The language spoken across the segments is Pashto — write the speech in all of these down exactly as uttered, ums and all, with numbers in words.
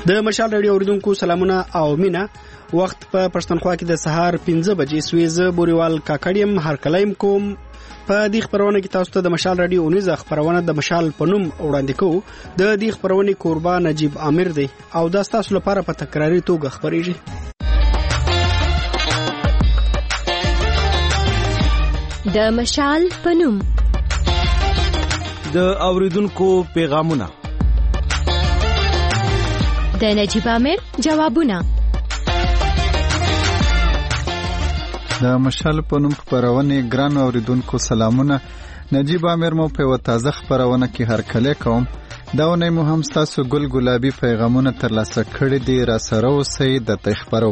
د مشال رادیو اوریدونکو سلامونه او مینا. وخت په پښتونخوا کې د سهار پنځه بجې سویز بوريوال کاکړیم هر کلایم کوم. په دې خبرونه کې تاسو ته د مشال رادیو اونیزه خبرونه د مشال پنوم وړاندې کوو. د دې خبرونه قربان نجیب عامر دی او دا تاسو لپاره په تکراری توګه خبرېږي. د مشال پنوم د اوریدونکو پیغامونه، د نجیب عامر جوابونه. د مشال پنوم خبرونه ګران اوریدونکو سلامونه. نجیب عامر مو په وتازه خبرونه کې هر کله کوم. دا ونه مو هم تاسو ګل ګلابي پیغامونه ترلاسه کړی دي، را سره اوسئ د تخبرو.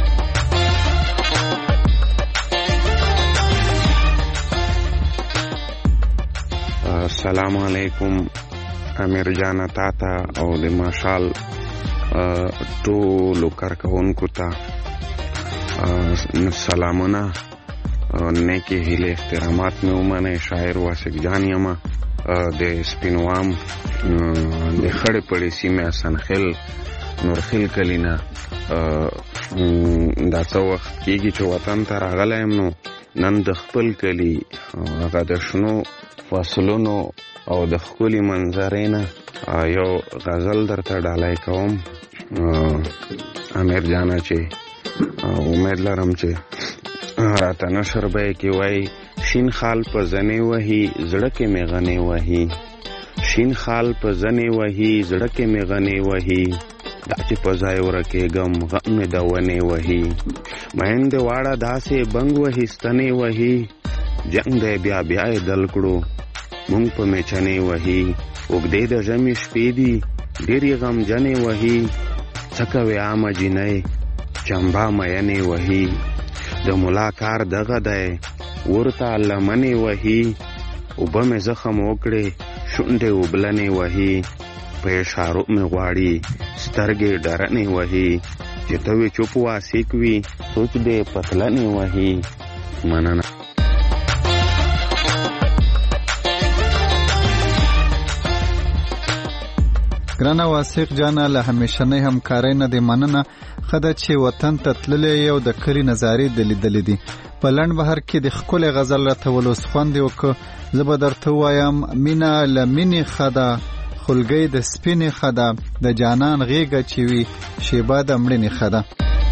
السلام علیکم امیر جان تاتا او د مشال ټولو کارکونکو ته سلامونه، نیکی هیله احترامات مې ومنئ. شاعر واسق جان یم د سپینوام د خړې پړې سیمې اسنخیل نورخیل کلینا. دا څه وخت کېږي چې وطن ته راغلی یم، نو نن د خپل کلي هغه د شنو فصلونو او د ښکلي منظرې نه یو غزل درته ډالۍ کوم. امیر جانه چې امید لرم چې راته نشر به یې کې وایي شین خال په زنې وهي زړه کې مې غنې وهي، شین خال په زنې وهي زړه کې مې غنې وهي، دا چې په ځای ورکېږم غم مې د ونې وهي، میندې واړه داسې بنګ وهي ستنې وهي، جنګ دی بیا بیا یې دل کړو مونږ په میچنې وهي، اوږدې د ژمي شپې دي ډېرې غمجنې وهي، څه کوې عامه جینۍ چمبا مینې وهي، د ملا کار دغه دی ورته لمنې وهي، اوبه مې زخم وکړې شونډې وبلنې وهي، په اشارو مې غواړي سترګې ډرنې وهي، چې ته وې چوپ واسیک وي سوچ دې پتلنې وهي. مننه. ګرانه واسق جانا له همیشنۍ همکارۍ نه دې مننه. خده چې وطن ته تللی یو د کلي نظارې د لیدلې دي. په لنډ بهر کې د ښکلې غزل راته ولوس خوند یې وکړه. زه به درته ووایم مینه له مینې ښه ده، خولګۍ د سپینې ښه ده، د جانان غېږه چې وي شیبه د مړینې ښه ده.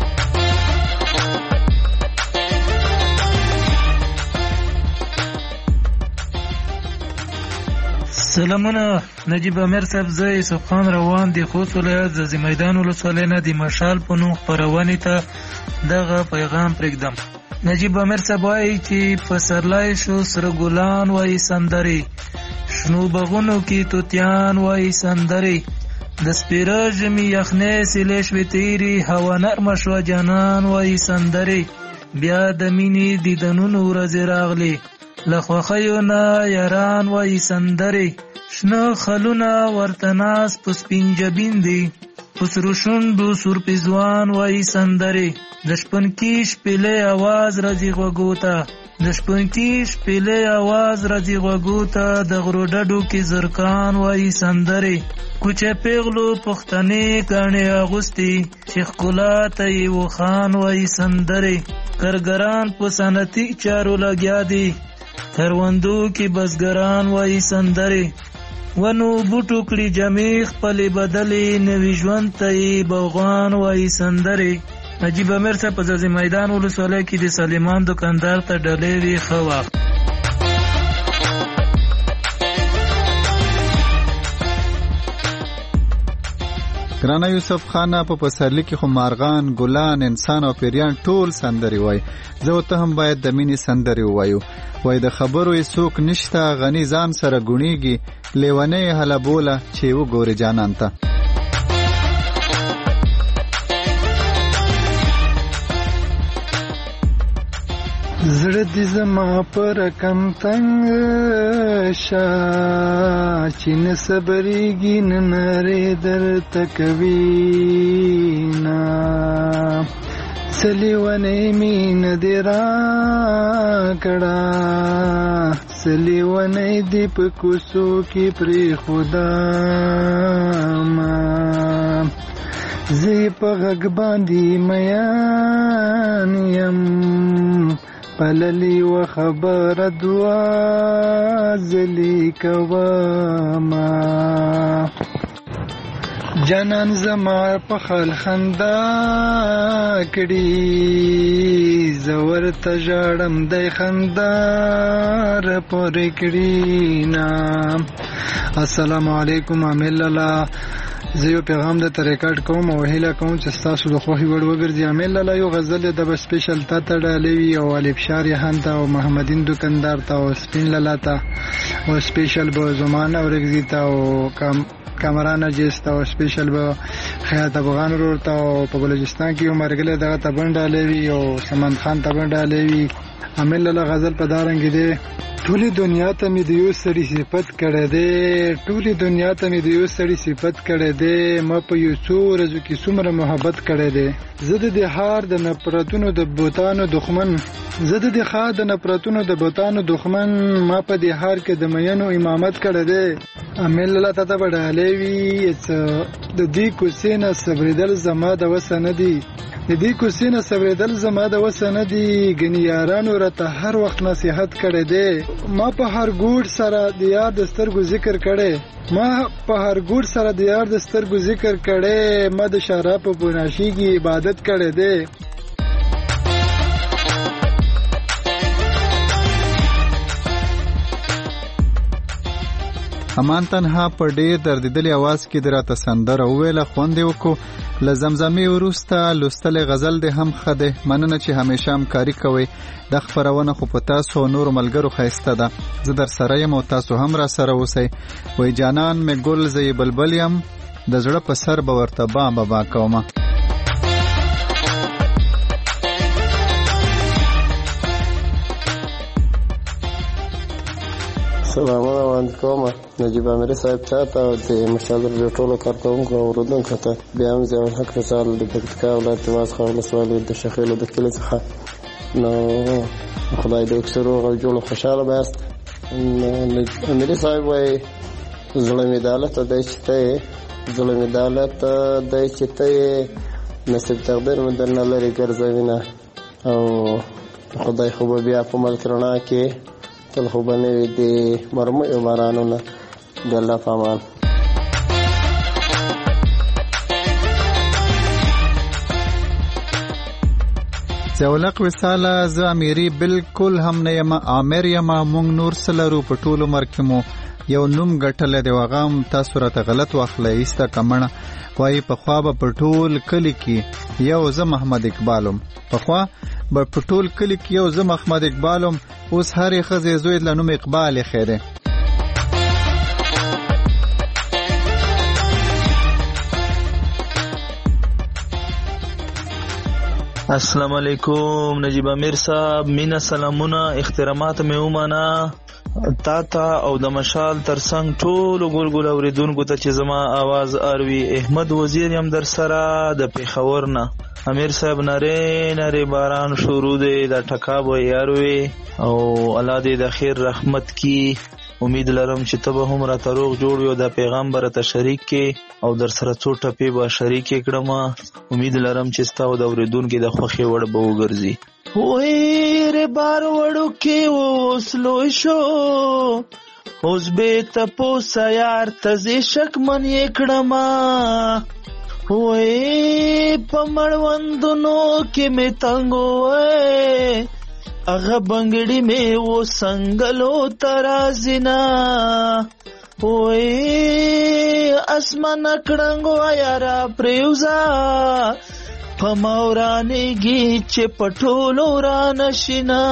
سلامونه نجیب عامر صاحب، زه یوسف خان روان دی خوست ولایت زازی میدان ولسوالۍ نه د مشال په نوم خپرونې ته دغه پیغام پرېږدم. نجیب عامر صاحب وایي چې پسرلی شو سره ګلان وایي سندرې، شنو بغونو کې توتیان وایي سندرې، د سپیره ژمي یخنۍ سیلې شوې تېرې، هوا نرمه شوه جانان وایي سندرې، بیا د مینې دیدنونو ورځې راغلې، له خوښیو نه یاران وایي سندرې، شنه خلونه ورته ناست په سپین جبین دي، په سرو شونډو سور پیزوان وایي سندرې، د شپنکي شپېلۍ اواز راځي غوږو ته، د شپنکي شپېلۍ اواز راځي غوږو ته، د غرو ډډو کې زرکان وایي سندرې، کوچه پیغلو پښتنې ګاڼې اغوستې چې ښکلا ته یې وخان وایي سندرې، کارګران په صنعتي چارو لګیا دي، کروندو کې بزګران وایي سندرې، ونو بوټو کړي جامې خپلې بدلې، نوي ژوند ته یې باغوان وایي سندرې. نجیب عامر صاحب په زازی میدان ولسوالۍ کې د سلیمان دکاندار ته ډالۍ وي. ښه وخت. ګرانه یوسف خانه، په پسرلي کې خو مارغان، ګلان، انسان او پیریان ټول سندرې وایي. زه او ته هم باید د مینې سندرې ووایو. وایي د خبرو یې څوک نشته، غني ځان سره ګونیږي، لیونۍ هله بوله چې وګورې جانان ته. زړه دې زما پر کم تنګ شا چې نه صبرېږي نه نارې درته کوي نه سلیونې مینه دې راکړه سلیونې دې په کوڅو کې پرېښوده ما زه په غږ باندې میان یم پللی و خبر دوا زلی کوما جانان زما په خال خندا کړي زور ته ژړم د خندار پورې کړي نا. السلام علیکم عامل الله، زه یو پیغام د ریکارډ کوم او هیله کوم چې تاسو د خوښي وړ وګرځي. عامل الله یو غزل د سپیشل تا ته ډالوي او الف شاری هان ته او محمدین دکاندار ته او سپین لاله ته او سپیشل به زمانه ورګزی ته او کم کامران جستا او سپیشل به خیات افغان ورته او په بلوچستان کې عمرګله دغه ته بندالوي او سمند خان ته بندالوي. عامل الله غزل په دارنګ دی. ټولي دنیا ته مې د یو سړي صفت کړه دې ټولي دنیا ته مې د یو سړي صفت کړه دې ما په یو څو ورځو کې څومره محبت کړه دې زه د هار د نفرتونو د بوتانو دښمن زه د خار د نفرتونو د بوتانو دښمن ما په دې هار کې د مینو امامت کړه دې. عامل الله ته بډاله وی د دې کوسینه صبرېدل زما د وسه نه دی د دې کوسینه صبرېدل زما د وسه نه دی ګنې یارانو راته هر وخت نصیحت کړی دی ما په هر ګوډ سره د یار د سترګو ذکر کړی ما په هر ګوډ سره د یار د سترګو ذکر کړی ما د شراب په بناشي کې عبادت کړی دی. امان تنها په ډېر دردیدلې आवाज کې دراته سندره وویله، خوند یې وکړو. له زمزمې وروسته لوستلې غزل دې هم ښه دی. مننه چې همیشه همکاري کوئ. دا خپرونه خو په تاسو او نورو ملګرو ښایسته ده. زه در سره یم او تاسو هم را سره اوسئ. وایي جانان مې ګل زه یې بلبل یم د زړه په سر به ورته با بابا کومه. سلامونه وړاندې کوم نجیب امیر صاحب ته او د مشال د ټولو کارکوونکو او اورېدونکو ته. بیا هم ضیاء الحق مثال د پکتیکا ولایت ماسخه ولسوالۍ د شخیلو د کلي څخه. نو خدای دې وکړي روغ او جوړ خوشحاله بیاست. امیر صاحب وایي زړه مې دالت دی چې ته یې زړه مې دالت دی چې ته یې نصیب تقدیر مې درنه لرې ګرځوینه او خدای خو به بیا په ملک رڼا کې تل خو به نه وي د مرمیو بارانونه د الله په امان. ضیاءالحق وصاله زه امیري بالکل هم نه یم عامر یم. موږ نور څه لرو په ټول عمر کې مو یو نوم ګټلی دی هغه هم تاسو راته غلط واخلئ ایسته کمڼه. وایي پخوا به په ټول کلي کې یو زه محمد اقبال وم پخوا به په ټول کلي کې یو زه محمد اقبال وم اوس هرې ښځې زوی له نوم اقبال ایښی دی. السلام علیکم نجیب امیر صاحب، مینا سلامونه احترامات مې ومنه تا ته او د مشال ترڅنګ ټولو ګلګل اورېدونکو ته چې زما آواز اروي. احمد وزیر یم در سره د پېښور نه. امیر صاحب نری نری باران شروع دی د ټکا به یاروي او الله دې د خیر رحمت کی. امید لرم چې ته به هم راته روغ جوړ یو د پیغام به راته شریک کې او در سره څو ټپې به شریک کړم. امید لرم چې ستا او د اورېدونکو د خوښې وړ به وګرځي. وې ر بار وړو کې اوس لوی شو اوس به تپوسه یار ته زه شکمن یې کړم. وې په مړوندونو کې مې تنګ وې اغه بنګړی مې و سنگلو ترازینا. وې اسمان کړنګو یارا پریوزا پمورانېږي چې پټولو را نشینا.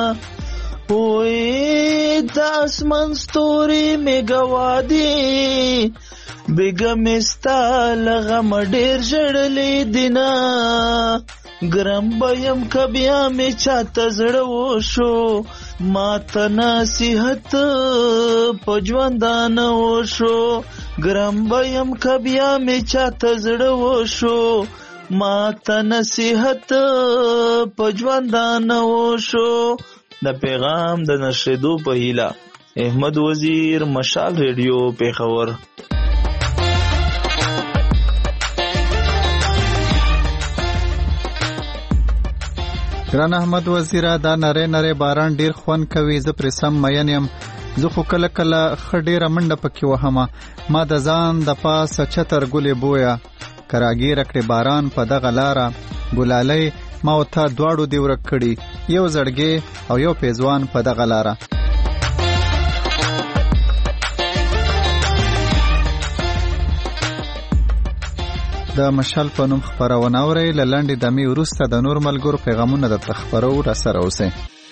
وې د اسمان ستوري مې گوادي بیگم ستا لغم ډیر ژړلې دینا. ګرم بیم کبیا می چاته زړه وشو ما ته نصیحت په ژوندان وشو. ګرم بیم کبیا می چاته زړه وشو ما ته نصیحت په ژوندان وشو. د پیغام د نشریدو په هیله احمد وزیر، مشال ریډیو، پیښور. ګران احمد وزیره دا نری نری باران ډیر خوند کوي، زه پرې سم مین یم. زه خو کله کله ښه ډیره منډه پکې وهمه، ما د ځان د پاسه چتر ګلې بویه، که راګیره کړې باران په دغه لاره، ګلالۍ ما او تا دواړو دې ورک کړي، یو زړګی او یو پیزوان په دغه لاره. د مشال په نوم خپرونه اورئ. له لنډې دمې وروسته د نور ملګرو پیغامونه درته خپرو، راسره اوسئ.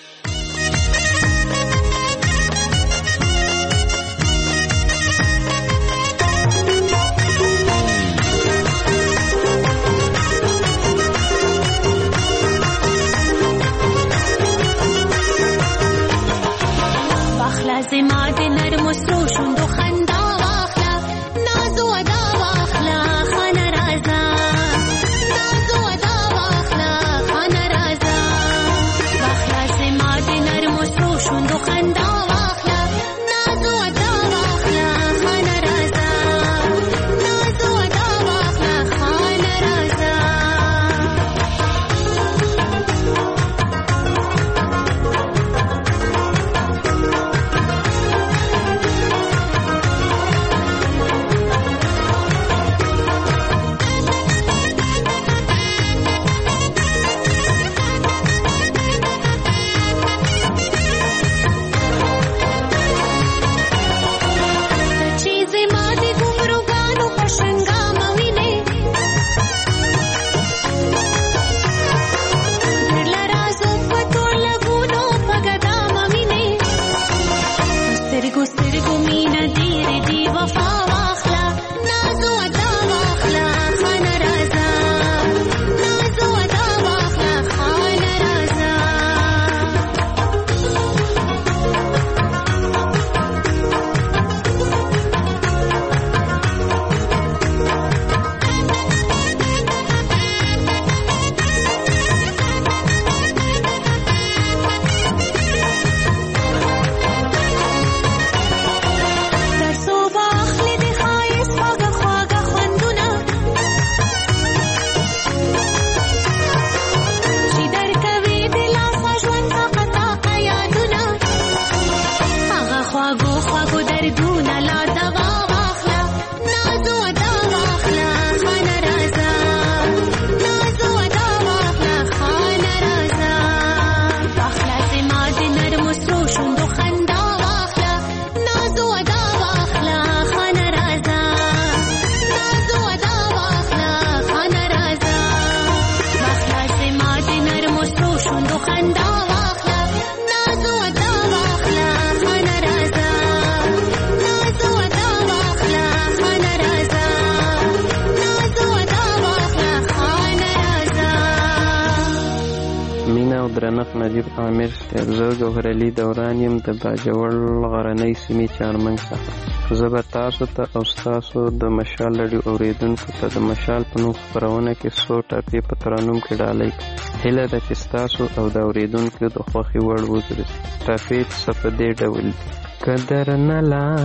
نجیب عامر صاحب، زه ګوهر علي دوران یم د باجوړ غرنۍ سیمې چارمنګ څخه. زه به تاسو ته او ستاسو د مشال رادیو اوریدونکو ته د مشال په نوم خپرونه کې څو ټاپې په ترانوم کې ډالۍ هیله ده چې ستاسو او د اوریدونکو د خوښې وړ وګرځي. ټاپې څه په دې ډول دي: که درنه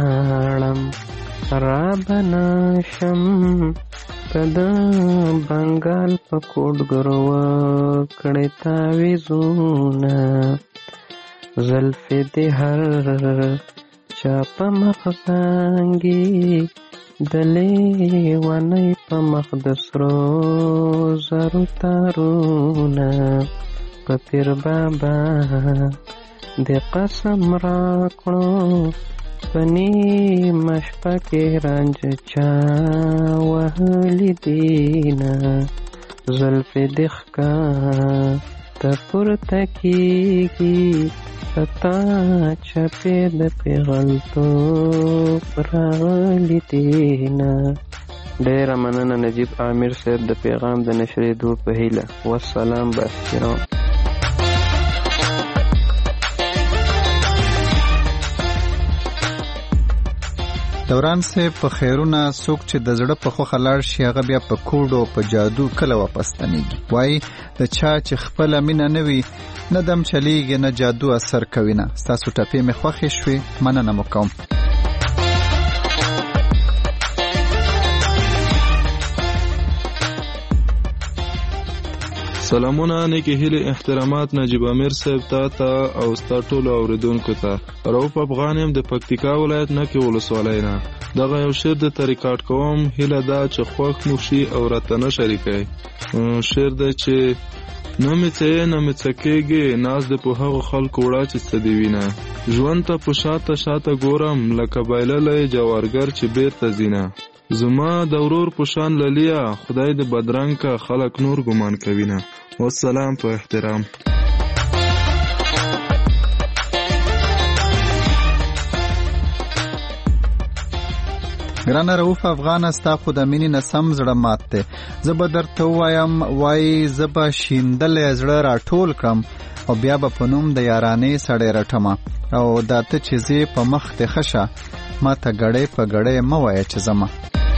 لاړم رابه نشم، که د بنګال په کوډګرو وکړې تاویزونه، زلفې دې هر چا په مخ زانګي، د لیونۍ په مخ د سرو زرو تارونه، په پیر بابا دې قسم راکړو، په نیمه شپه کې رنج چا وهلي دینه، زلفې دې ښکته پورته کېږي، په تا چپې د پیغلتوب راغلي دینه. ډېره مننه نجیب عامر صاحب د پیغام د نشرېدو په هیله. والسلام باحترام. دوران صاحب په خیرونه څوک چې د زړه په خوښه لاړ شي هغه بیا په کوډو په جادو کله واپس ستنېږي. وایي د چا چې خپله مینه نه وي نه دم چلیږي نه جادو اثر کوي نه. ستاسو ټپې مې خوښې شوې، مننه مو کوم. سلامونه نیکی هیلې احترامات نجیب امیر صاحب ته ته او ستا ټولو اوریدونکو ته. رؤف افغان یم د پکتیکا ولایت نکې ولسوالۍ نه. دغه یو شعر درته ریکارډ کوم، هیله ده چې خوښ مو شي او راته نه شریکئ. شعر دی چې نه مې څه یې نه مې څه کېږي، ناز دې په هغو خلکو وړه چې څه دې وینه. ژوند ته په شاته شاته ګورم لکه بایللی جوارګر چې بیرته ځینه. زما د ورور په شان للیا، خدای دې بدرنګ که خلک نور ګمان کوینه. والسلام په احترام. ګرانه رؤف افغان، ستا خو د مینې نه سم زړه مات دی. زه به درته ووایم وایي زه به شیندلی زړه راټول کړم او بیا به په نوم د یارانې سړی رټمه. او دا ته چې زه په مخ دې ښه شه، ما ته ګړی په ګړی مه وایه چې زما.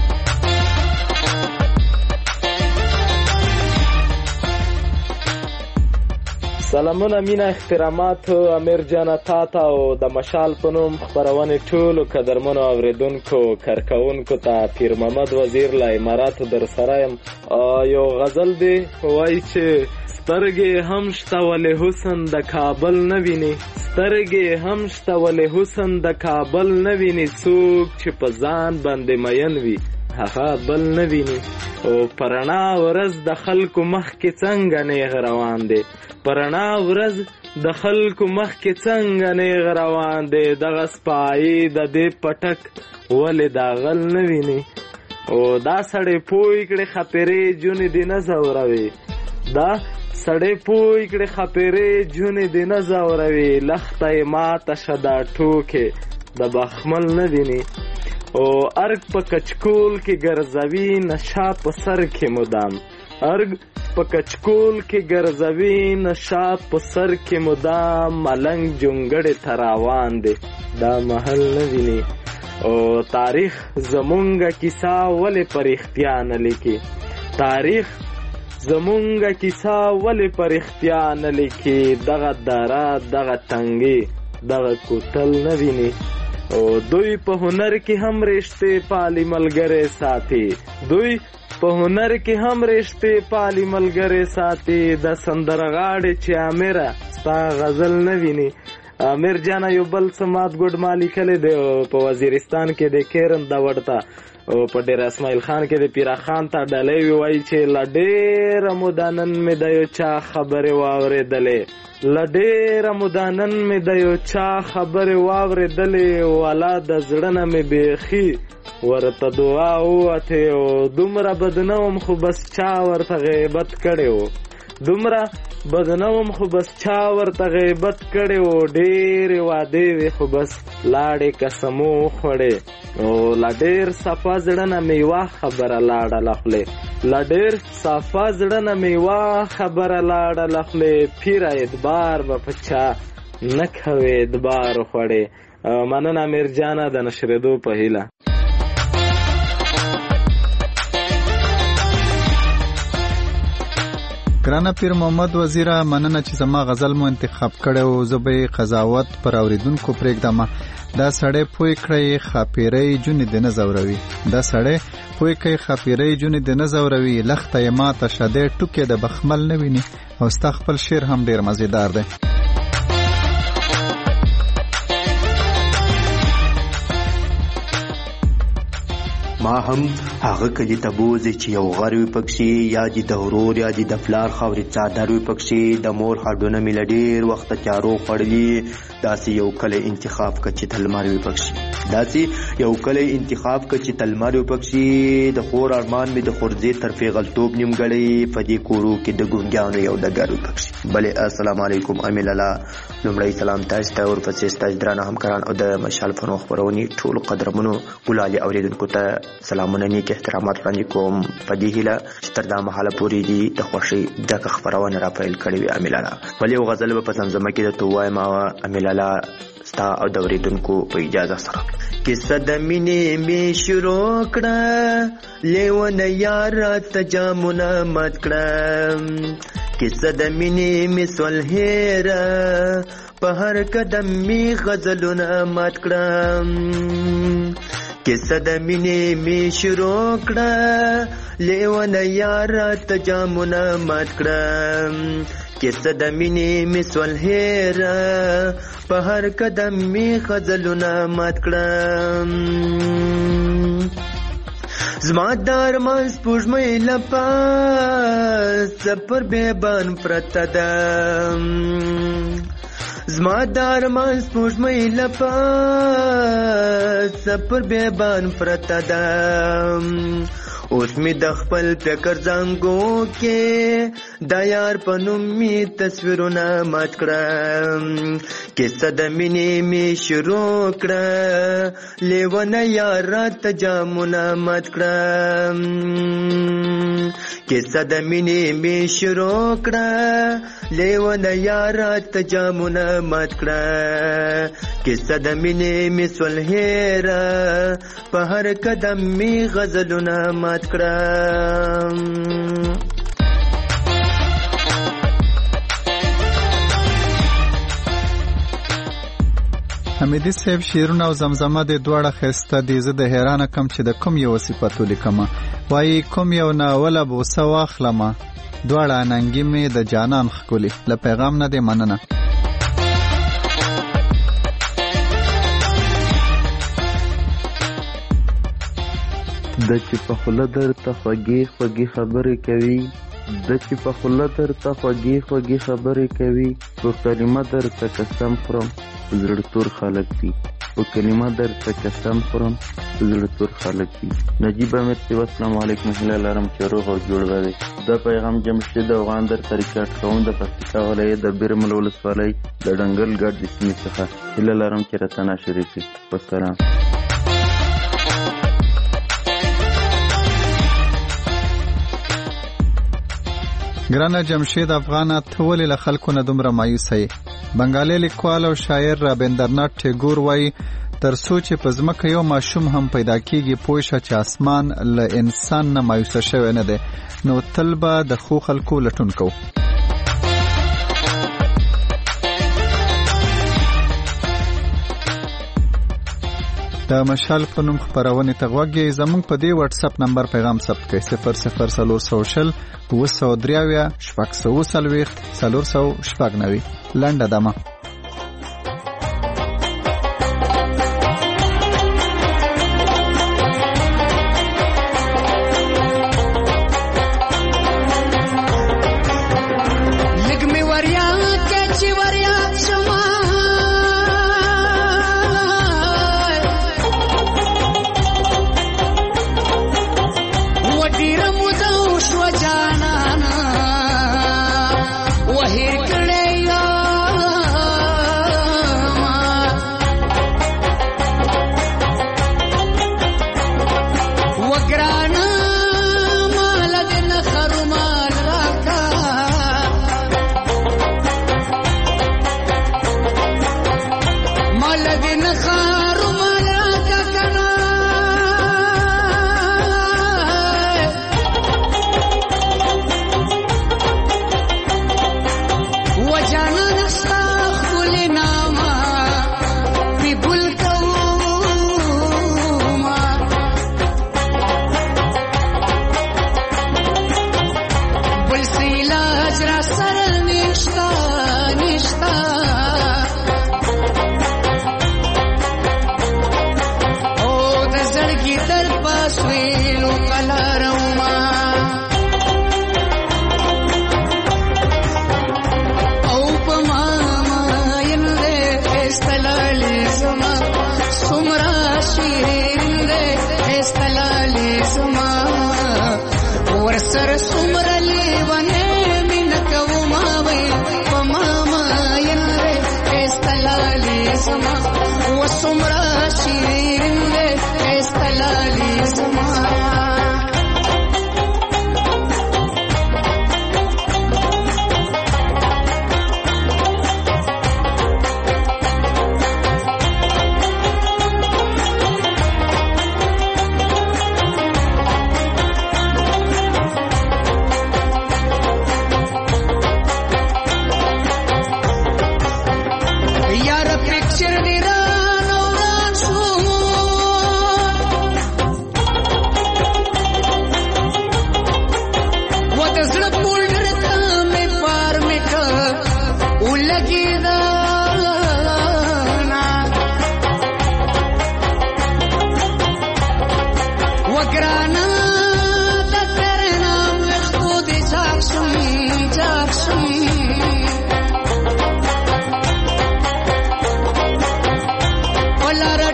سلامونه، مینا، احترامات امیر جانه تا ته او د مشال په نوم خپرونې ټولو قدرمنو اوریدونکو کارکوونکو ته. پیر محمد وزیر له اماراتو در سره یم. یو غزل دی وایي چې سترګې هم شته ولې حسن د کابل نه ویني، سترګې هم شته ولې حسن د کابل نه ویني، څوک چې په ځان باندې مین وي هغه بل نه ویني. او پرنا ورځ د خلکو مخ کې څنګه نیغ روان دی، پرنا ورځ د خلکو مخ کې څنګه نیغ روان دی، دغه سپایي د دې پټک ولې دا غل نه ویني. او دا سړی پوی کړي خپرې جونې دې نه زوروي، دا سړی پوی کړي خپرې جونې دې نه زوروي، لخته یې ماته شه دا ټوکې د بخمل نه ویني. او ارګ په کچکول کې ګرځوي نشا په سر کې مدام، ارګ په کچکول کې ګرځوي نشا په سر کې مدام، ملنګ جونګړې ته روان دی دا محل نه ویني. او تاریخ زمونږه کیسه ولې په رښتیا نه لیکي، تاریخ زمونږه کیسه ولې په رښتیا نه لیکي، دغه دره دغه تنګي دغه کوتل نه ویني. او دوی په هنر کې هم رشته پالي ملګری ساتي، دوی په هنر کې هم رشته پالي ملګری ساتي، د سندرغاړي چې امیره ستا غزل نه ویني. امیر جانا یو بل سمات ګډ مالی کله دی په وزیرستان کې د کیرن دا ورته او په ډیر اسماعیل خان کې د پیرا خان ته ډلې وایي چې لډېر مدانن مې د یو چا خبره واورېدلې، لډېر مدانن مې د یو چا خبره واورېدلې، والا د زړه نه مې بیخي ورته دعا وته او دومره بدنوم خو بس چا ورته غیبت کړي و، دومره بدنوم خو بس چا ورته غیبت کړي و، ډېرې وعدې وې خو بس لاړې قسمو خوړې، او لا ډېر صفا زړه نه مې یوه خبره لاړه له خولې، لا ډېر صفا زړه نه مې یوه خبره لاړه له خولې، پیره اعتبار به په چا نه کوې اعتبار خوړې. مننه امیر جانه د نشرېدو په هیله. ګرانه پیر محمد وزیره، مننه چې زما غزل مو انتخاب کړی و. زه به قضاوت پر اوریدونکو پرېږدم. دا سړی پوی کړی خاپیری جونې دې نه زوروي، دا سړی پوی کړی خاپیری جونې دې نه زوروي، لخته یې ماته شه دی ټوکې د بخمل نه ویني. او ستا خپل شعر هم ډېر مزیدار دی. ما هم هغه کلی ته بوځي چې یو غر وي پکښې، یا دې د ورور یا دې د پلار خاورې څادر وي پکښې، د مور هډونه مې له ډېر وخته تیارو خوړلي، داسې یو کلی انتخاب که چې تلمر وي پکښې، داسې یو کلی انتخاب که چې تلمر وي پکښې، د خور ارمان مې د خورځې تر پیغلتوب نیمګړی، په دې کورو کې د ګونګیانو یو ډګر وي پکښې. بلې السلام علیکم امیل الله. لومړی سلام تاسو ته، ورپسې ستاسو درانه همکاران او د مشال فنو خپرونې ټولو قدرمنو ګلالي اوریدونکو ته سلامونه، نیک احترامات وړاندې کوم په دې هیله چې تر دا مهاله پورې دي د خوښۍ ډکه خپرونه را پیل کړې وي. امیل الله. بل یو غزل به په زمزمه کې درته ووایم امیل الله ستا او د اوریدونکو په اجازه سره. کیسه د مینې مې شروع کړه، لیونه یار راته جامونه مات کړه، کیسه د مینې مې سول هیره، په هر قدم مې غزلونه مات کړه، کیسه د مینې می شروع کړه لیونه یار ته جامونه مات کړه کیسه د مینې می سول هیره په هر قدم می غزلونه مات کړه زما د ارمان سپوږمۍ لپه پر بیابان پرته ده زما د ارمان سپوږمۍ لپه پر بیابان پرته ده اوس می د خپل فکر زنګو کې د یار په نوم می تصویرونه مات کړه کیسه د مینې می شروع کړه لیونه یار راته جامونه مات کړه کیسه د مینې می شروع کړه لیونه یار راته جامونه مات کړه کیسه د مینې می سول هیره په هر قدم می غزلونه مات کړه حمیدي صاحب شعرونه او زمزمه د دواړه ښایسته دي زه د حیرانه کم چې د کوم یو صفت ولیکمه وایي کوم یو ناوله بوسه واخلمه دواړه اننګي مې د جانان ښکلي له پیغام نه دی مننه د چې په خوله درته خوږې خوږې خبرې کوي د چې په خوله درته خوږې خوږې خبرې کوي په کلمه درته قسم خورم په زړه تور خلک دي په کلمه درته قسم خورم په زړه تور خلک دي نجیب امیر صاحب السلام علیکم هیله لرم چې روغ او جوړ به دا پیغام جمشید افغان در طریقه کوم د پکتیکا ولایت د بیرمل ولسوالۍ د ډنګل ګډ د سیمې څخه هیله لرم چې راته ناشرې شي والسلام ګرانه جمشید افغانه ته ولې له خلکو نه دومره مایوسه یې بنګالي لیکوال او شاعر رابندرنات ټیګور وایي تر څو چې په ځمکه یو ماشوم هم پیدا کیږي پوه شه چې اسمان له انسان نه مایوسه شوی نه دی نو تل به د ښو خلکو لټون کوو د مشال په نوم خپرونې ته غوږ یې زموږ په دې واتس اپ نمبر پیغام ثبت کړئ صفر صفر څلور سوه شل اوه سوه درې اویا شپږ سوه څلوېښت څلور سوه شپږ نوي لنډه دمه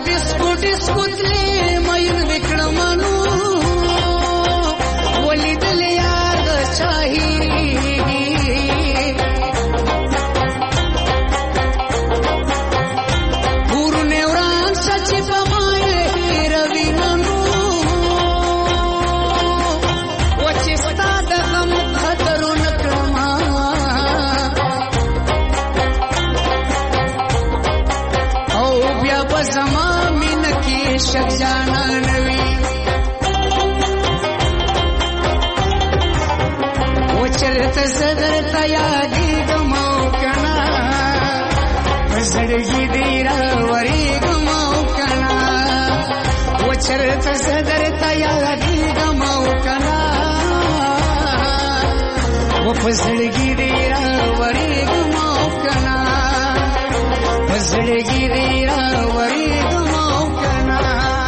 ډیسکو ډیسکو تلې مین وکړمانو ولیدل یار د چاهي ورونه وران سچې په مای روي ننو وچې ستا د غم خطرو نکړما او بیا په زما مینه کې شک جانا نوي چرته زدر تا یادېږم او که نه په زړګي دې راورېږم او که نه و چرته زدر تا یادېږم او که نه و په زړګي دې راورېږم او که نه په زړګي دې راورېږم او که نه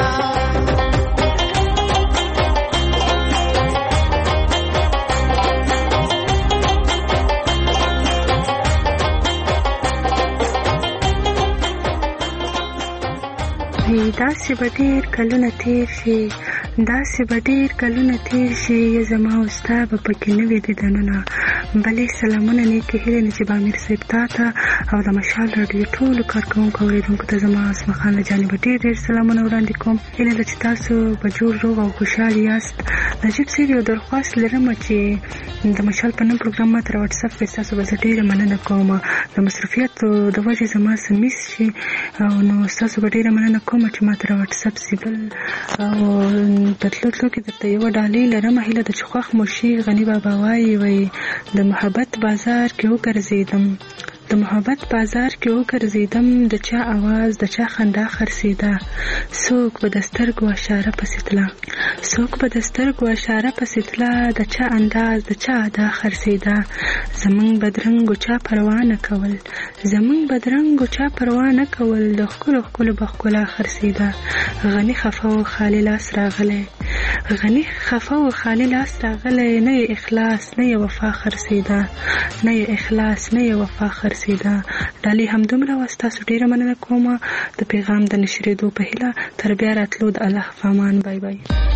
داسې به ډېر کلونه تېر شي داسې به ډېر کلونه تېر شي زما او ستا به پکې نه وي دیدنونه بلې سلامونه نیکې هیلې نجیب امیر صاحب تا ته او د مشال راډیو ټولو کارکوونکو اورېدونکو ته زما اسمه خان له جانبه ډېر ډېر سلامونه وړاندې کوم هیله ده چې تاسو به جوړ روغ او خوشحال یاست نجیب صاحب یو درخواست لرم چې د مشال په نوم پروګرام ماته را وټساپ کړئ ستاسو به زه ډېره مننه کوم د مصروفیاتو د وجې زما څه میس شي نو ستاسو به ډېره مننه کوم چې ماته را وټساپ سي بل او په تلو تلو کې درته یوه ډالۍ لرم هیله ده چې خوښ مو شي غني بابا وایي وایي د محبت بازار کې وګرځېدم د محبت بازار کې وګرځېدم د چا اواز د چا خندا خرڅېده څوک به د سترګو اشاره پسې تله څوک به د سترګو اشاره پسې تله د چا انداز د چا ادا خرڅېده زمونږ بدرنګو چا پروا نه کول زمونږ بدرنګو چا پروا نه کول د ښکلو ښکلو به ښکلا خرڅېده غني خفه و خالي لاس راغلی غني خفه و خالي لاس راغلی نه یې اخلاص نه یې وفا خرڅېده نه یې اخلاص نه یې وفا خرڅېده ډالۍ همدومره وه ستاسو ډېره مننه کوم د پیغام د نشرېدو په هیله تر بیا راتلو د الله په امان بای بای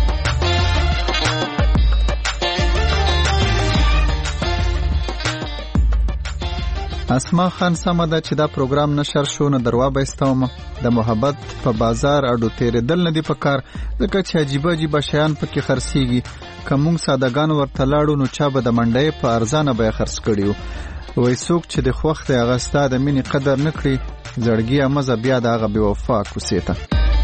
اسما خان سمه ده چې دا پروګرام نشر شو نو دروا به استوم د محبت په بازار اډو تیرېدل نه دی پکار ځکه چې عجیبه عجیبه شیان پکې خرڅېږي که موږ سادهګان ورته لاړو نو چا به د منډۍ په ارزانه بیه خرڅ کړي وو وایي څوک چې د خوښ دی هغه ستا د مینې قدر نه کړي زړګي مزه بیا د هغه بېوفا کوڅې ته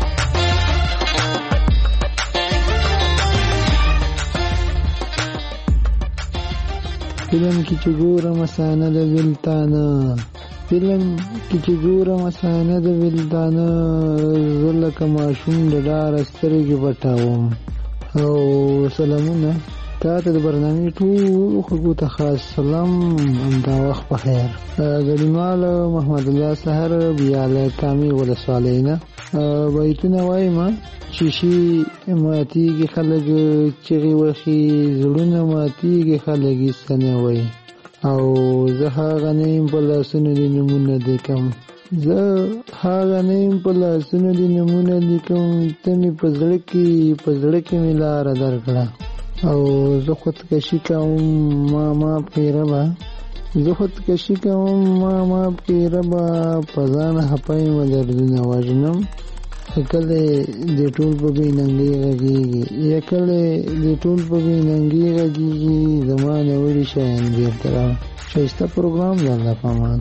فلم کې چې ګورم افسانه د ولتانه فلم کې چې ګورم افسانه د ولتانه زه لکه ماشوم د ډاره سترګې پټوم او سلامونه تا ته د برنامې ټولو خلکو ته خاص سلام همدا وخت په خیر ګډونوال محمد الله سحر بیا له کامې ولسوالۍ نه بیتونه وایم چې شي ماتېږي خلک چغې وهي زړونه ماتېږي خلک یې څه نه وایي او زه هغه نه یم په لاسونو دې نومونه لیکم زه هغه نه یم په لاسونو دې نومونه لیکم ته مې په زړه کې په زړه کې مې لاره درکړه او زه خودکشي کوم ما ماف کړې ربه زه خودکشي کوم ما ماف کړې ربه په ځان خفه یم دردونه وژنم کله د ټول په بې ننګۍ غږېږي یا کله د ټول په بې ننګۍ غږېږي زما نه وړي شیان بېرته را ښایسته پروګرام د الله په امان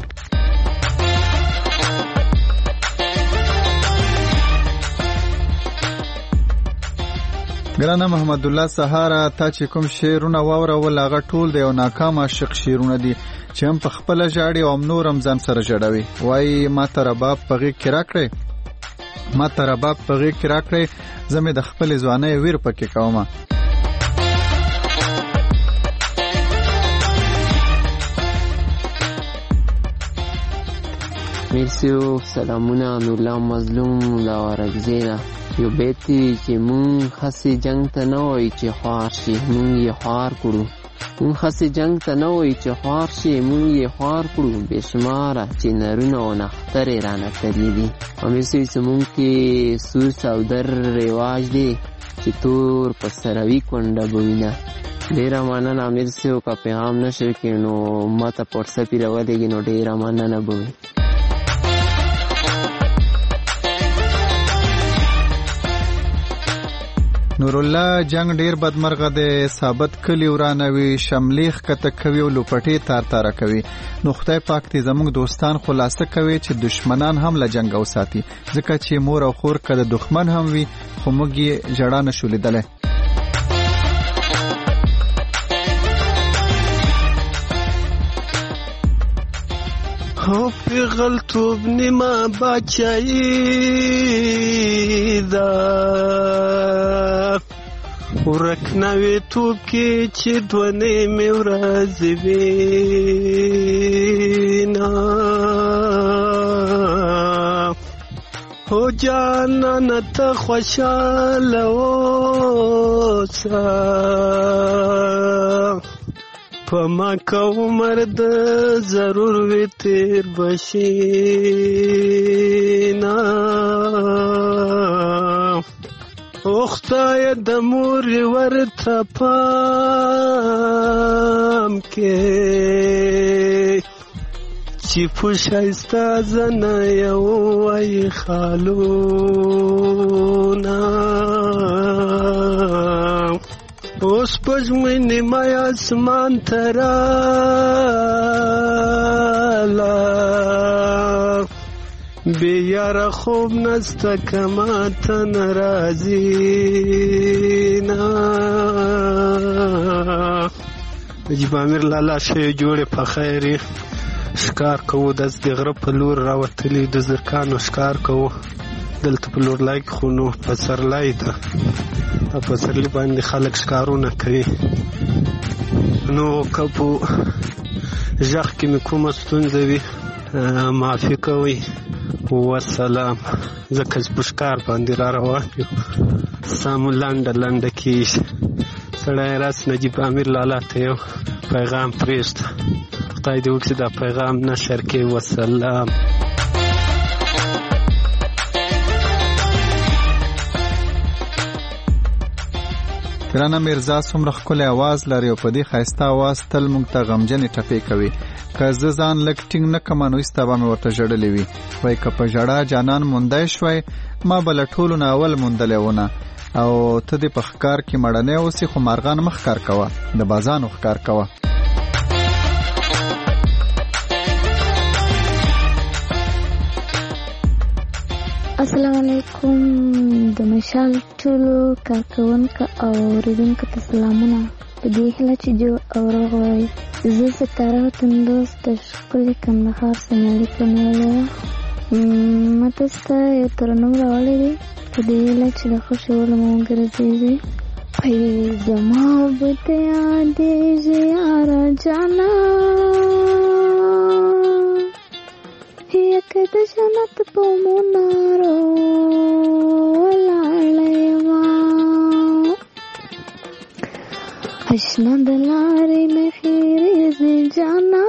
ګرانه محمد الله سهاره تا چې کوم شعرونه واورول هغه ټول د یو ناکام عاشق شعرونه دي چې هم په خپله ژاړي او هم نور هم ځان سره ژړوي وایي ما ته رباب په غېږ کې راکړئ ما ته رباب په غېږ کې راکړئ زه مې د خپلې ځوانۍ ویر پکې کومه مرسیو سلامونه نورالله مظلوم له وارګزۍ نه یو بیت دی چې مونږ هسې جنګ ته نه وایو چې خوار شي مونږ یې خوار کړو مونږ هسې جنګ ته نه وایو چې خوار شي، مونږ یې خوار کړو بې شماره چې نرونه او نخترې رانه تللي دي. امیر صاحب زمونږ کې سوس او در رواج دی چې تور په سروي کونډه به وینه. ډېره مننه امیر صاحب، که پیغام نشر کړي نو ما ته په وټساپ یې راولېږي نو ډېره مننه به وي. نورالله جنگ ډیر بدمرغه دی، ثابت کلی ورانوي، شملیخ کته کوي او لوپټې تار تاره کوي. نو خدای پاک دې زموږ دوستان خلاصه کوي چې دشمنان هم له جنگ او ساتي، ځکه چې مور او خور که د دښمن هم وي خو موږ یې ژړا نشو لیدلی. هو پیغلتوب نیمه باچایی دا ورک نوی توب کې چې دوه نیمې ورځې وینا هو جانانه ته خوشحاله اوسه په ما که عمر د ضرور وي تیر بشینا او خدای د مور ورته پام کې چې په ښایسته زنه یو وایي خالونه اوس پزموی نیمای اسمان ترالا بیاره خوب نسته کماتا نرازینا نجیب امیر لالا شوی جوړې په خیری شکار کوو داس د غره په لور راوتلی د زرکانو شکار کوو دلته په لور لای خو نو پسرلی ته په پسرلی باندې خلک شکارونه کوي نو که په ژغ کې مې کومه ستونزه وي معافي کوئ والسلام ځکه چې په ښکار باندې را روان یو سامو لنډه لنډه کېږي سړی راس نجیب امیر لالا ته یو پیغام پرېږده خدای دې وکړي دا پیغام نشر کړي والسلام. ګرانه میرزا څومره ښکلی اواز لري او په دې ښایسته اواز تل موږ ته غمجنې ټپې کوي. که زه ځان لږ ټینګ نه کړم نو ایسته به مې ورته ژړلې وي. وایي که په ژړا جانان موندی شوی ما به له ټولو نه اول موندلی ونه او ته دې په ښکار کې مړنی اوسې خو مارغان مه ښکار کوه د بازانو ښکار کوه. السلام علیکم د مشال ټولو کارکوونکو او اوریدونکو ته سلامونه. په دې هیله چې جو او روغ وئ. زه ستاره تندوس د ښکلي کندهار څخه اړیکه نیولې وه. ما تاسو ته یو ترنم راوړی دی په دې هیله چې د خوښې وړ مو وګرځېږي. ای زما به ته یادېږي یاره جانا که د جنت په منارو ولاړه یمه اشنا د لارې مې خیرېږي جانا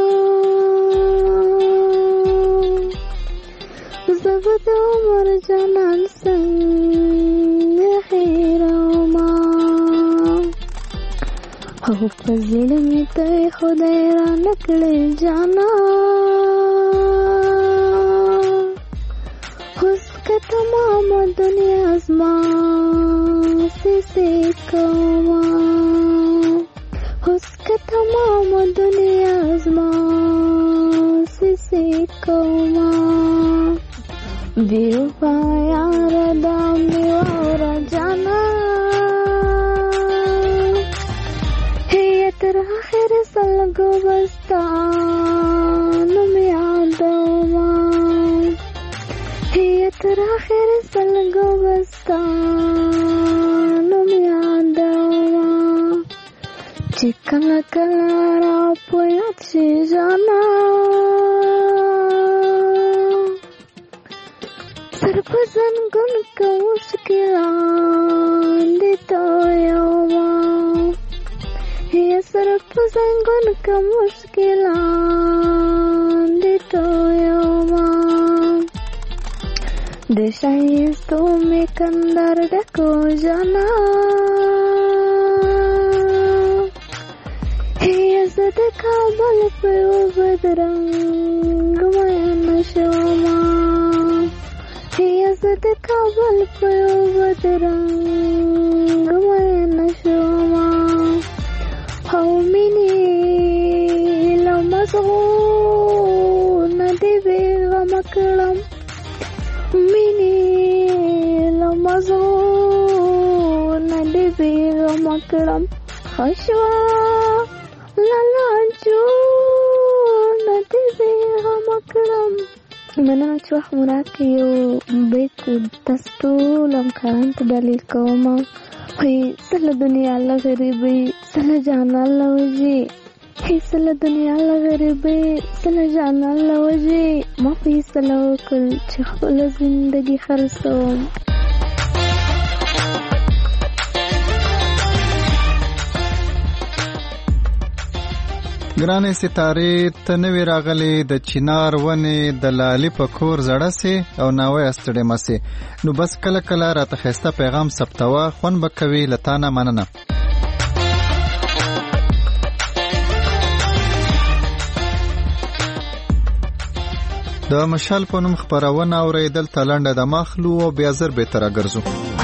زه به د عمر جانان څنګه هېرومه او په زړه مې ته خدای رانه کړې جانا تمام دنیا ازما سے سیکھوا اس کا تمام دنیا ازما سے سیکھوا بیوفا یار دامی وارا جانا ہے تر آخر سلگو بستان میں آدما تر آخر سلگو بستانو می یادوما چې کله کله را په یاد شي جانا سر په زنګون کې مشکلان دي تویوما هي سر په زنګون که مشکلان د تویوما د شایستو می کندر ډکو جانا هي زه د کابل په یو بدرنګ مین شوما هي زه د کابل په یو بدرنګ مین شوما او مینې له مزغونه دې بېغمه کړم مینې له مزغونه دې بېغمه کړم ښه شوه لالانچونه دې بېغمه کړم. مننه چې وخت مو راکړې یو بیت تاسو ټول همکارانو ته ډالۍ کومه هی سله دنیا له غریبۍ سله جانان له وجې هی سله دنیا له غریبۍ سله جانان له وجې ما فیصله وکړ چې خپله زندګي خرڅوم. ګرانې ستارې ته نوې راغلې د چینار ونې د لالي په کور زړه سي او ناوی ستړې مسي نو بس کله کله راته ښایسته پیغام ثبتوه خوند به کوي له تا نه مننه. د مشال په نوم خپرونه اورئ دلته لنډه د ماخلو او بیا زر بهتره ګرځو.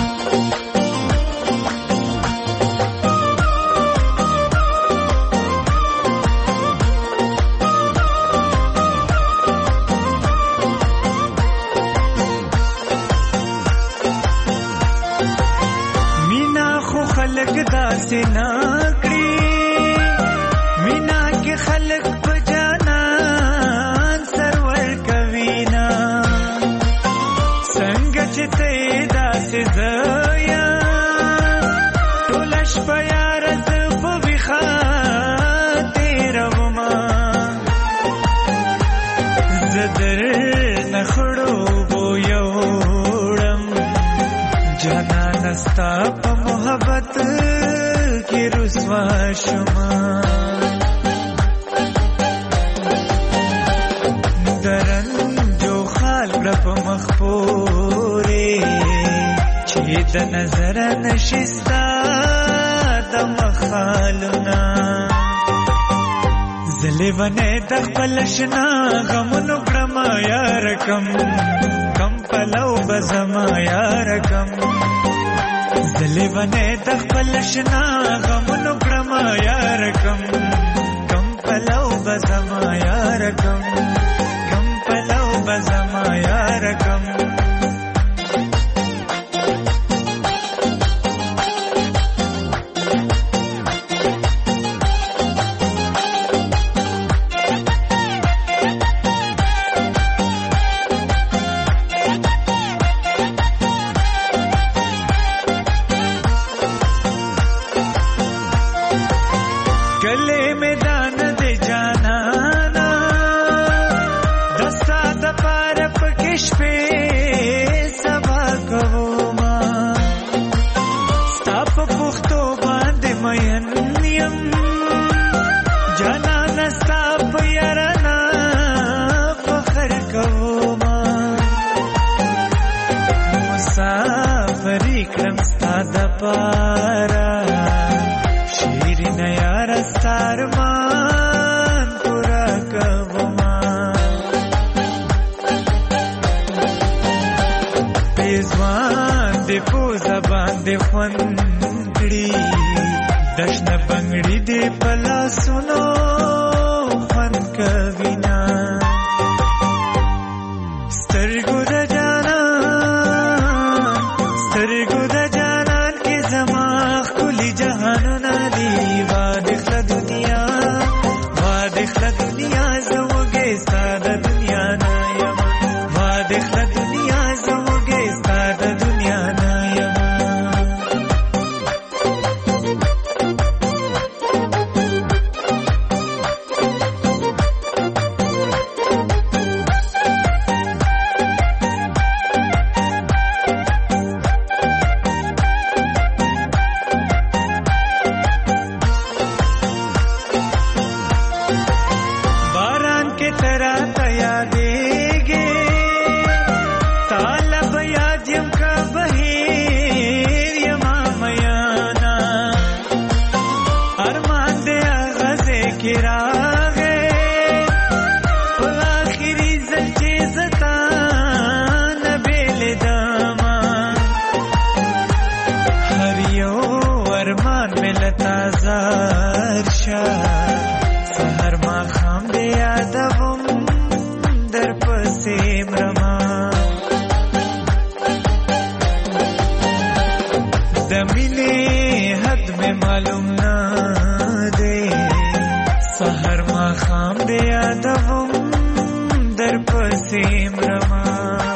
د نظر نشستا د مخالنا زلیونه د خپل شنا غمونو کړم یار کم کم پلو بزما یار کم زلیونه د خپل شنا غمونو کړم یار کم کم پلو بزما یار کم کم پلو بزما یار کم. مینې حد مې معلوم نه دی سحر ماښام دې یادوم در پسې مرما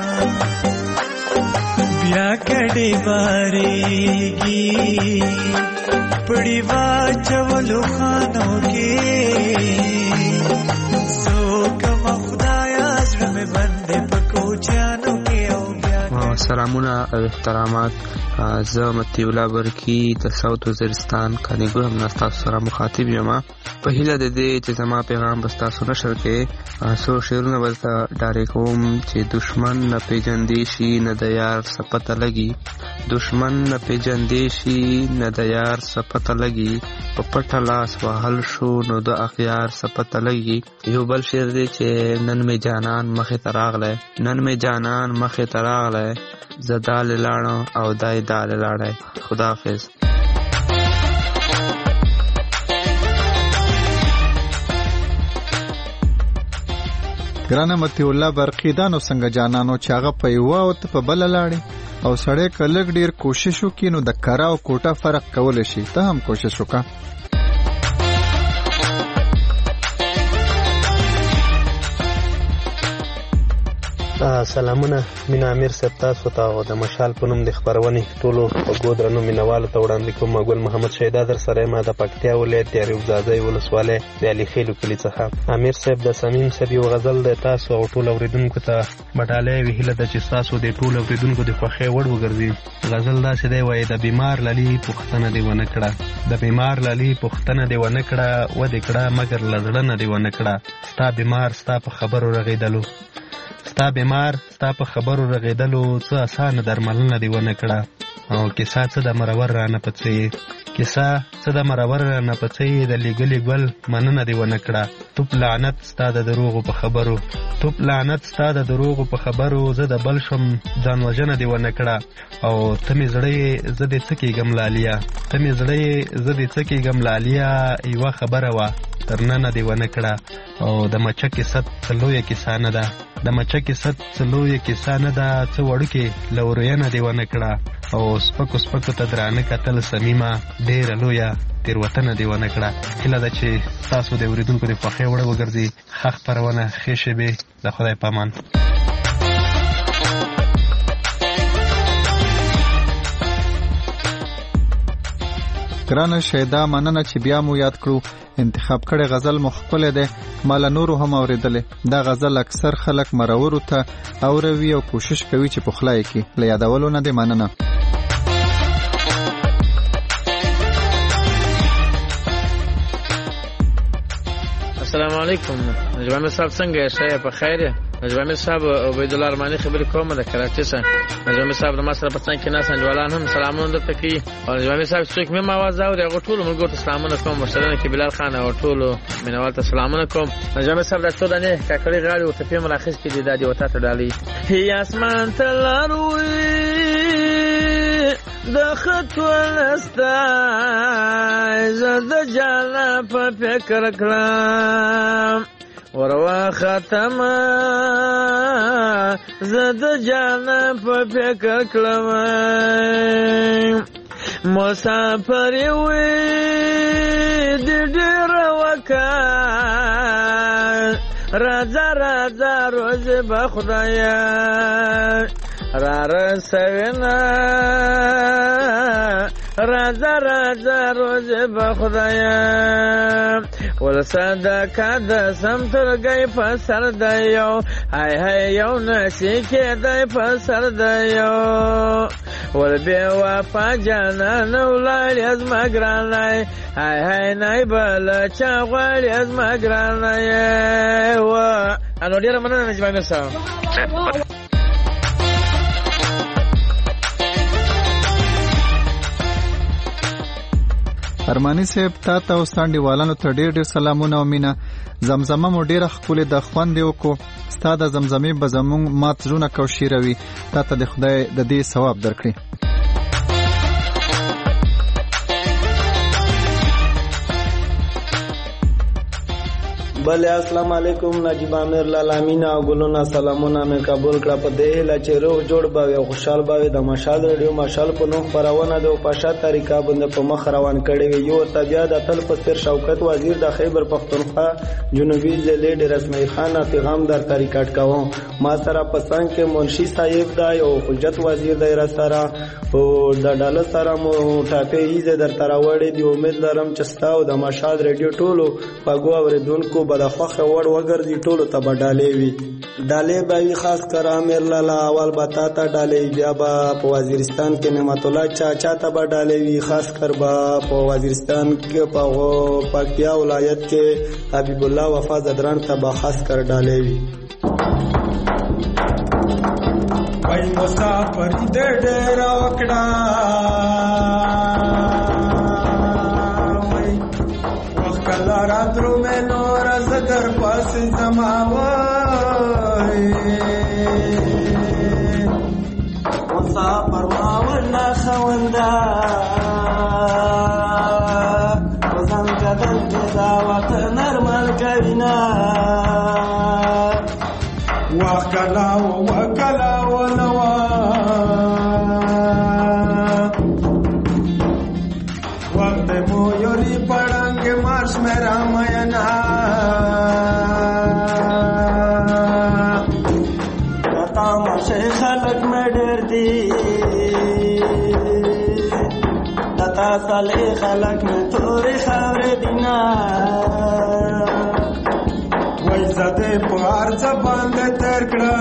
بیا کډې بارېږي پړي واچولو خانو کې زوکمه خدایا زړه مې بندې په کوچیانو کې او بیا سلامونه او احترامات. زه مطیع الله برکي د ساوت وزیرستان کانیګور هم تاسو سره مخاطب یم په هیله د دې چې زما پیغام به تاسو نشر کې څو شعرونه ورته ډارې کوم چې دشمن نه پیژندې شي نه د یار څه پته لګي دشمن نه پیژندې شي نه د یار څه پته لګي په پټه لاس وهل شو نو د اخیار څه پته لګي. یو بل شعر دی چې نن مې جانان مخې ته راغلی نن مې جانان مخې ته راغلی زه دالې لاړم او دای دالې لاړی. خداحافظ. ګرانه مطیع الله برقي دا نو څنګه جانانو چې هغه په یوه او ته په بله لاړې او سړی که لږ ډېر کوشش وکړي نو د کره او کوټه فرق کولی شي. ته هم کوشش وکړه. سلامونه مینا امیر صاحب تاسو ته او د مشال په نوم د خبرونې ټولو غو درنو مینوالو ته وړاندې کوم. ګل محمد شیدا در سره ما د پکتیا ولایت د یاریوب ځاځی ولسوالۍ د علي خیلو کلي څخه. امیر صاحب د صمیم صاحب یو غزل د تاسو او ټولو اوریدونکو ته بډالۍ وی هیله ده چې تاسو د ټولو اوریدونکو د خوښۍ وړ وګرځي. غزل داسې دی وایي د بیمار لالي پوښتنه دې ونه کړه د بیمار لالي پوښتنه دې ونه کړه ودې کړه مګر له زړه نه دې ونه کړه ستا بیمار ستا په خبرو رغېدلو ستا بیمار ستا په خبرو رغېدلو څه اسانه درملنه دې ونه کړه او کیسه څه د مرور رانه پڅوي کیسه څه د مرور رانه پڅوي د لیږلي ګل مننه دې ونه کړه توپ لعنت ستا د دروغو په خبرو توپ لعنت ستا د دروغو په خبرو زه د بل شم ځان وژنه دې ونه کړه او ته مې زړه یې زه دې څه کېږم لاليه ته مې زړه یې زه دې څه کېږم لاليه یوه خبره وه تر ننه دې ونه کړه او د مچکې ست څه لویه کیسه نه ده د مچکې ست څه لویه کیسه نه ده څه وړوکې له وروینه دې ونه کړه او سپکو سپکو ته درانه کتل صمیمه ډېره لویه تېروتنه دې ونه کړه. هیله ده چې تاسو د اورېدونکو د خوښۍ وړ وګرځي. ښه خپرونه ښې شېبې د خدای په امان. ګرانه شیدا مننه چې بیا مو یاد کړو. انتخاب کړی غزل مو ښکلی دی ما له نورو هم اورېدلی. دا غزل اکثر خلک مرورو ته اوروي او کوشش کوي چې پخلا یې کړي. له یادولو نه دی مننه. السلام علیکم. نجمه صاحب څنګه یې؟ ښه یې؟ په خیر یې؟ نجمه صاحب عبید الله ارماني خبرې کوم د کراچۍ څخه. نجمه صاحب د ما سره په څنګ کې ناست انډیوالان هم سلامونه درته کوي او نجمه صاحب څوک مې آواز اوري هغه ټولو ملګرو ته سلامونه کوم. مشرانو کې بلال خان او ټولو مینوال ته سلامونه کوم. نجمه صاحب د څو دانې کاکړي غاړي ورته پې مراخص کې دي دا دې وتا ته ډالۍ هي اسمان ته لاروي د خط ولستا زه د جانا په فکر کړم وروا ختمه زه د جانا په فکر کړم مسافر وي د ډېر وکړ راځه راځه روز به خدایا را رسوینا راځه راځه روز به خدایا ول صدقه د سم ترګی په سر د یو هی هی یو نسی کېدی په سر د یو ول بې وفا جانان ولاړې زما ګرانی هی هی نی بل چا غواړې زما ګرانی و انو ډېره مننه نجمه امیر صاحب. ارمانی صاحب تا ته او ستا انډیوالانو ته ډېر ډېر سلامونه او مینه. زمزمه مو ډېره ښکلې ده خوند یې وکړو. ستا د زمزمې به زموږ مات زړونه کوشیروي. تا ته د خدای د دې ثواب درکړي. بله السلام علیکم نجیب امیر لالامینا او ګلونه سلامونه مې قبول کړه په دې هیله چې روغ جوړ به وي او خوشحال به وي. د مشال رادیو مشال په نوم خپرونه ده او په ښه طریقه باندې په مخ روان کړی وي. یو ورته بیا د تل په څېر شوکت وزیر د خیبر پښتونخوا جنوبي ضلع ډېر رسمي خان پیغام درته ریکارډ کوم. ما سره په څنګ کې منشي صاحب دی او حجت وزیر دی را سره او د ډاله سره مو ټاپې ایزه درته راوړې دي. امید لرم چې ستا او د مشال رادیو ټولو پاګو اورېدونکو به د خوښې وړ وګرځي، ټولو ته به ډالۍ وي. ډالۍ به وي خاص کر امیر لالا اول به تا ته ډالۍ، بیا به په وزیرستان کې نعمت الله چاچا ته به ډالۍ وي، خاص کر به په وزیرستان کې په پکتیا ولایت کې حبیب الله وفا زدران ته به خاص کر ډالۍ وي. وای مسافر دې ډېر وکړه وای وخت کله راتلو مې نور زدر پاس زما وای مسافر ما ورنا خوندا وزن کدل دا وطن نرمل کرینا وکلا وکلا ولوا وقت مو یوری پڑھنگ مارش میں راماینا دتا مشه خلق میں ډیر دی دتا سالی خلق میں توری خاور دینا زده پار زبان ده ترکڑا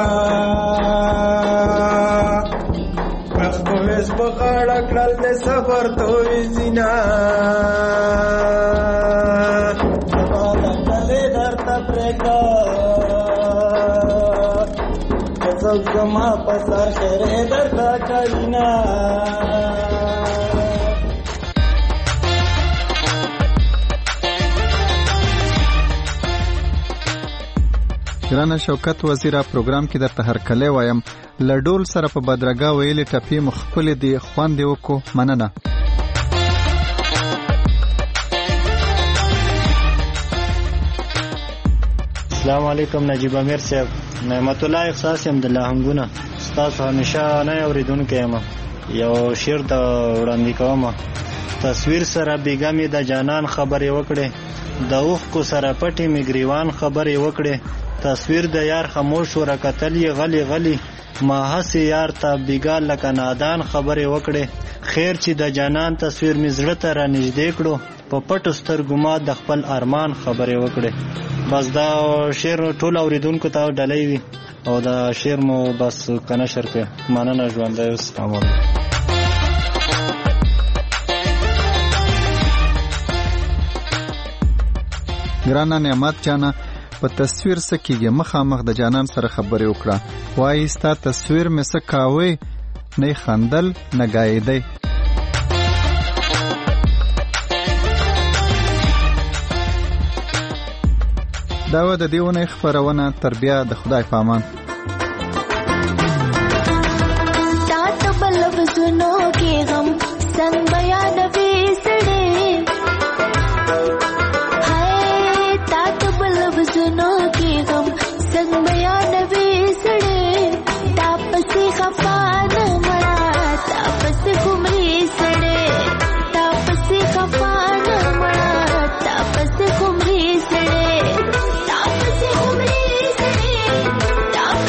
پخبویز بغاڑا کرل ده سفر توی زینا زبادا کلی در تپریکا کسب زما پسر خیره در تا کلینا ګرانه شوکت وزیره پروګرام کې درته هرکلی وایم لډول سره په بدرګه ویلې ټپې مو ښکلې دي خوند یې وکړو مننه. السلام علیکم نجیب امیر صاحب، نعمت الله احساس یم د لاهنګونه ستاسو همیشه نه اورېدونکی یم. یو شعر ته وړاندې کوم. تصویر سره بیګا مې د جانان خبرې وکړې، د اوښکو سره پټې مې ګریوان خبرې وکړې. تصویر د یار خاموش و رکتل یې غلی غلی، ما هسې یار ته بیګا لکه نادان خبرې وکړې. خیر چې د جانان تصویر مې زړه ته را نږدې کړو، په پټو سترګو ما د خپل ارمان خبرې وکړې. بس دا شعر ټول اورېدونکو ته ډالۍ وي او دا شعر مو بس که نشر کړې. مننه ژوندی اوس. السلام علیکم. ګرانه نعمت جانا په تصویر څه کېږي، مخامخ د جانان سره خبرې وکړه. وایي ستا تصویر مې څه کاوی، نه خندل نه ګایېدی. دا وه د دې اونۍ خپرونه. تر بیا د خدای په امان. تا ته به لفظونو کې غم څنګ بیانوي سړی، زنو کی غم سنگ بیانوی سڑے. تا پسی خفان مڑا تا پسی خمری سڑے، تا پسی خفان مڑا تا پسی خمری سڑے، تا پسی خمری سڑے، تا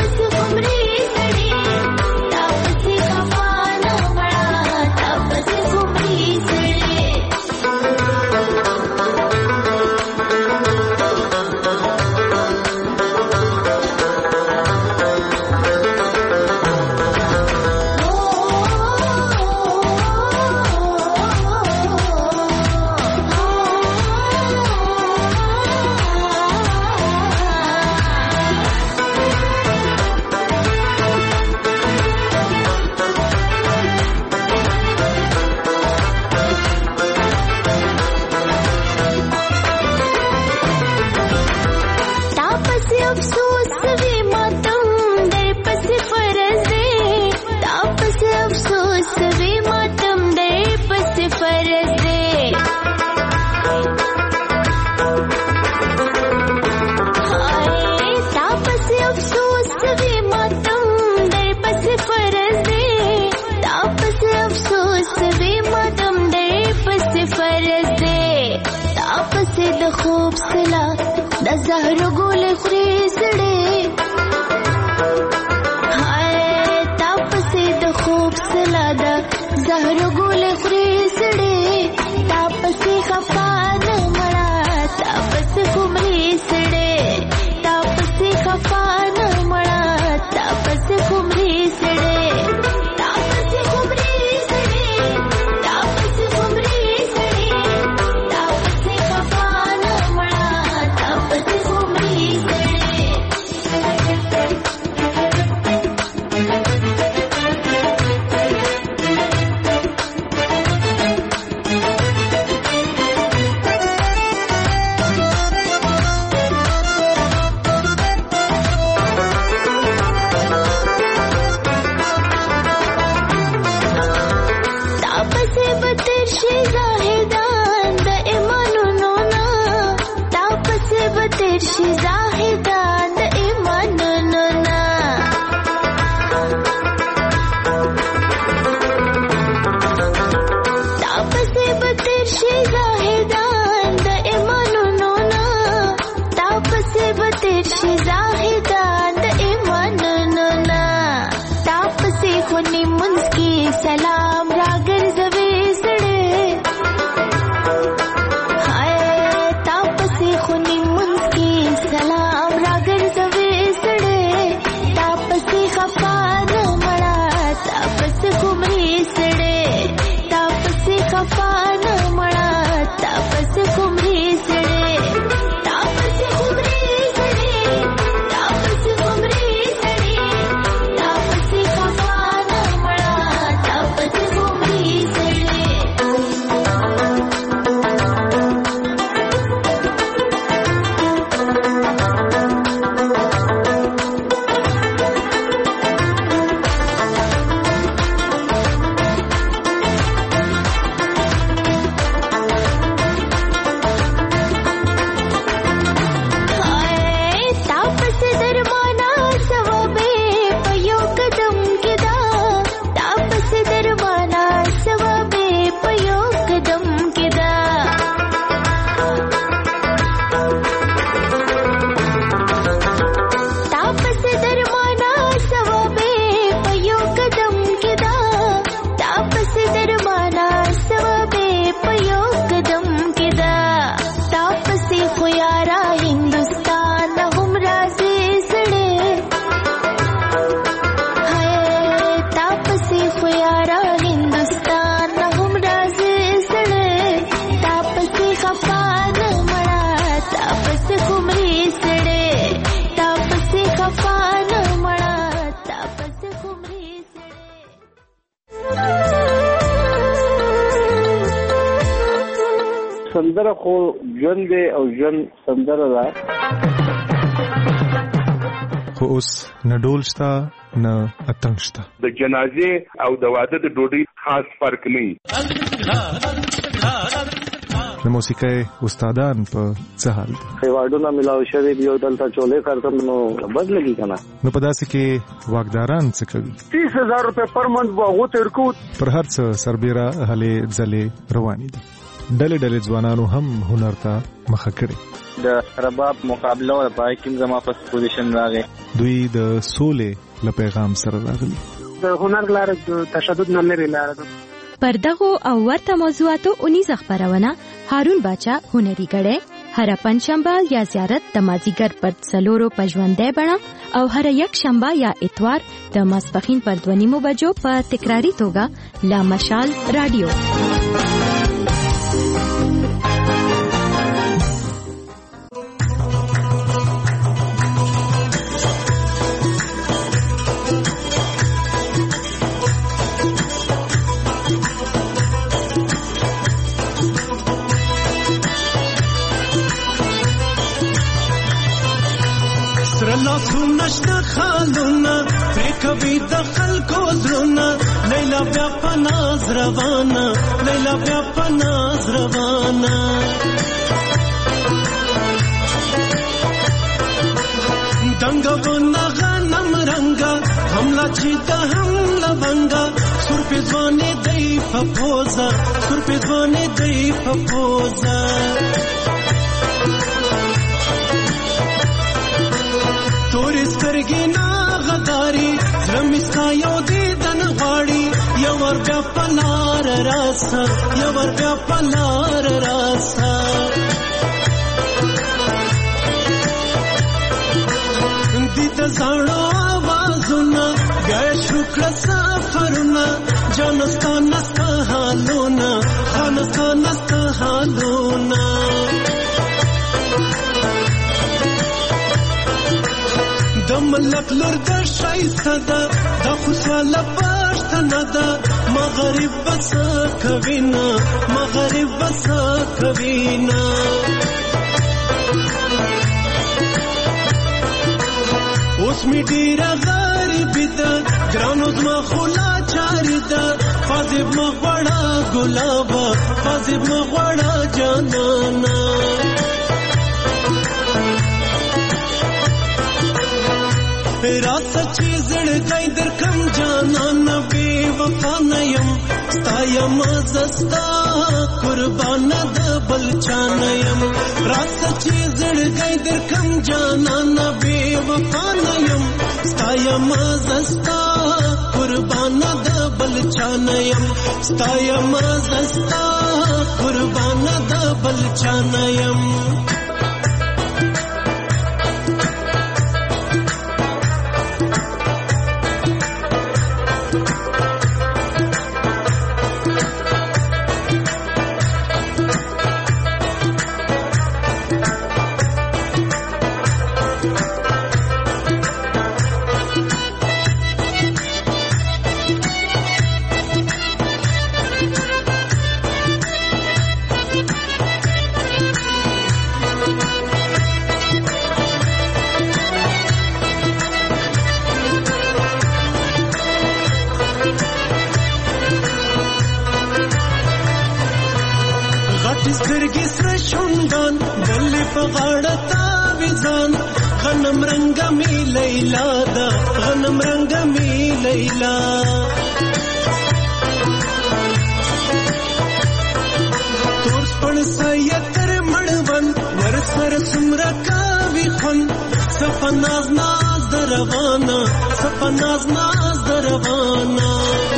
زهر ګول خوري سړې هاي تاسو د خوب سلاده زهر ګول خوري سړې تاسو خفان مړه تاسو کومري سړې تاسو خفان مړه تاسو کومري سړې تاسو کومري سړې تاسو کومري سړې تاسو خفان مړه تاسو کومري سړې شي زاهدان د ایمان ننا تاسو به تر شي زاهدان د ایمان ننا تاسو به تر شي زاهدان د ایمان ننا تاسو خو نیمونس کی سلام راګرځوي سړې هاي تاسو خو نیمونس کی سلام راګرځوي سړې تاسو خفان مړه تاسو کومري سړې تاسو خفان مړه تاسو کومري سړې تاسو کومري سړې تاسو کومري سړې تاسو خفان مړه تاسو کومري سړې سندره خو ژوند دی او ژوند سندره ده خو اوس نه ډول شته نه اتنګ شته د جنازې او د واده د ډوډۍ خاص فرق نه د موسیقۍ استادان په څه حال دي خیواډونه ملاو شوی دی او دلته چولې کارته نو بد لګي کنه نو په داسې کې واګداران څه کوي تیس هزار روپے پر منټ واغو تر کو پر هر څه سربېره هلې ځلې روانې دي ډلې ډلې ځوانانو هم هنر ته مخه کړي د رباب مقابله او پای کې زما په پوزیشن راغی دوی د سولې له پیغام سره راغلي د هنر لار د تشدد نه لري لار پر دغه او ورته موضوعاتو اونیز خبرونه هارون باچا هنري غړې هر پنځشنبه یا زیارت د مازیګر پر څلورو پښوندې بڼه او هر یک شنبه یا اتوار د ماسپخین پر دوه نیمو بجو په تکراری توګه لا مشال رادیو نشته خالونه پرې کوي د خلکو زړونه لیلا بیا په ناز روانه لیلا بیا په ناز روانه دنګ ونه غنم رنګا حمله چې د حمله بنګا سر په ځوانې دی په پوزا سر په ځوانې دی په پوزا کېږي نه غداري زړه مې ستا یو دیدن غواړي یو ور بیا په لار راسه یو ور بیا په لار راسه دې د زړو آوازونه بیا شو کړه سفرونه جان ستا نستا حالونه خان ستا نستا حالونه د ملک لور د شایسته ده د خوشاله پښتنه ده مغرب بس کوي نه مغرب بس کوي نه اوس می ډیره غریبي ده ګرانو زما خولا چاري ده فاضب مغوړه ګلابه فاضب مغوړه جانانا راست چې زړګی در کم جانان بے وفا نیم ستا یم زستا قربان د بل چا نیم راست چې زړګی در کم جانان بے وفا نیم ستا یم زستا قربان د بل چا نیم ستا یم زستا قربان د بل چا نیم غنم رنگ می لیلا دا غنم رنگ می لیلا تور سپن سایتر مړون ور سر سمرا کاوی خون سپناز ناز دروانا سپناز ناز دروانا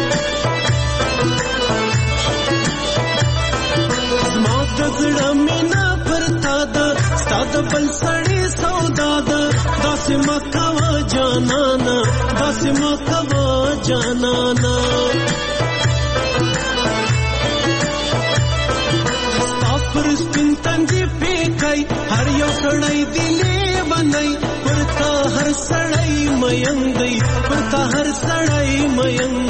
زما د زړه مینا پرتا دا ستا د بل سړی سودا دا داسې مکوا جانانا داسې مکوا جانانا ستا پر سپین تنګي پیکای هر یو سړی دلی بنای پرتا هر سړی مین دی پرتا هر سړی مین